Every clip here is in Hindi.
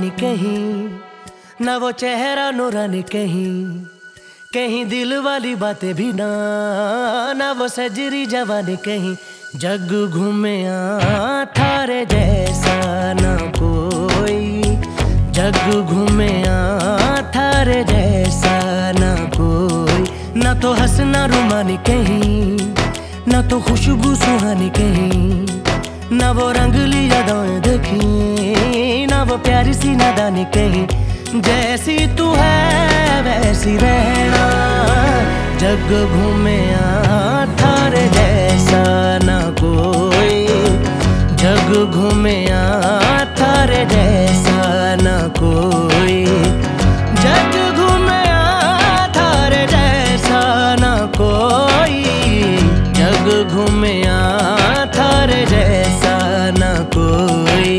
रूहानी कहीं, ना वो चेहरा नूरानी कहीं, कहीं दिल वाली बातें भी ना वो सजरी जवानी कहीं। जग घूमे थारे जैसा ना कोई, जग घूमे थारे जैसा ना कोई। ना तो हंसना रुमानी कहीं, ना तो खुशबू सुहानी कहीं, ना वो रंगली यादें देखी, ना वो प्यारी सी नादानी कहीं। जैसी तू है वैसी रहना, जग घूमे थारे जैसा ना कोई, जग घूमे थारे जैसा ना कोई, जग घूमे थारे जैसा ना कोई, जग घूमे थारे जैसा ना कोई।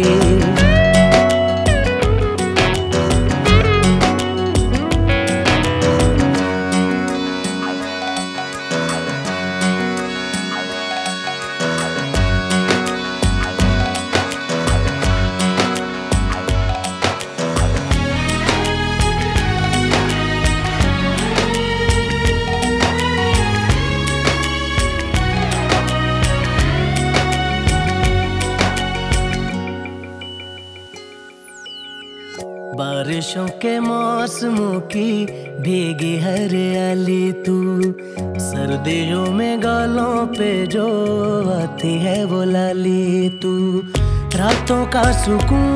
बारिशों के मौसमों की भीगी हरियाली तू, सर्दियों में गालों पे जो आती है वो लाली तू। रातों का सुकून,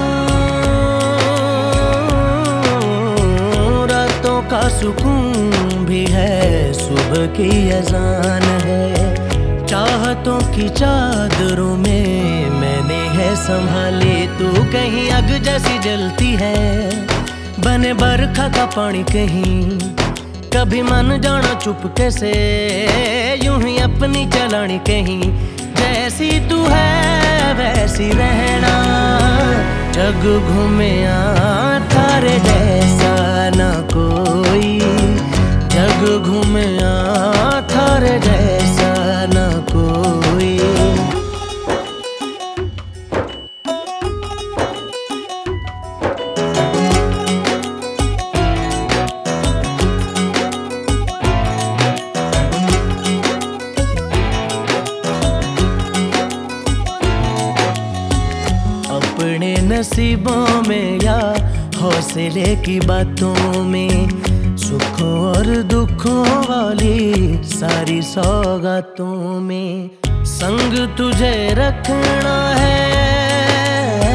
रातों का सुकून भी है, सुबह की अजान है। चाहतों की चादरों में मैंने है संभाली तू, कहीं आग जैसी जलती है बने बरखा का पानी कहीं। कभी मन जाना चुपके से यूं ही अपनी चलानी कहीं। जैसी तू है वैसी रहना, जग घूमे थारे जैसा ना कोई, जग घूमे थारे जैसा ना कोई। अपने नसीबों में या हौसले की बातों में, सुखों और दुखों वाली सारी सौगातों में संग तुझे रखना है,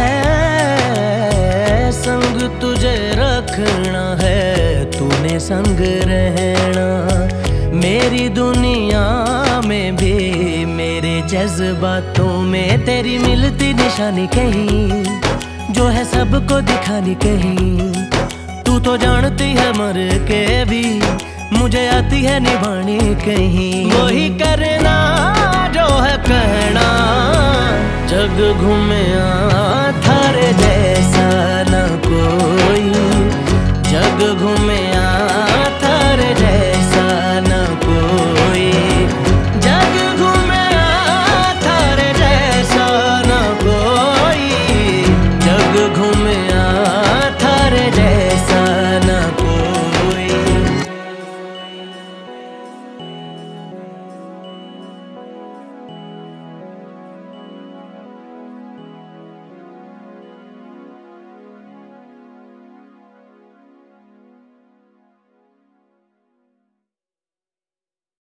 संग तुझे रखना है, तूने संग रहना। मेरी दुनिया में भी मेरे जज्बातों में तेरी मिलती निशानी कहीं, जो है सबको दिखानी कहीं। तू तो जानती है मर के भी मुझे आती है निभानी कहीं। वही करना जो है कहना, जग घूमे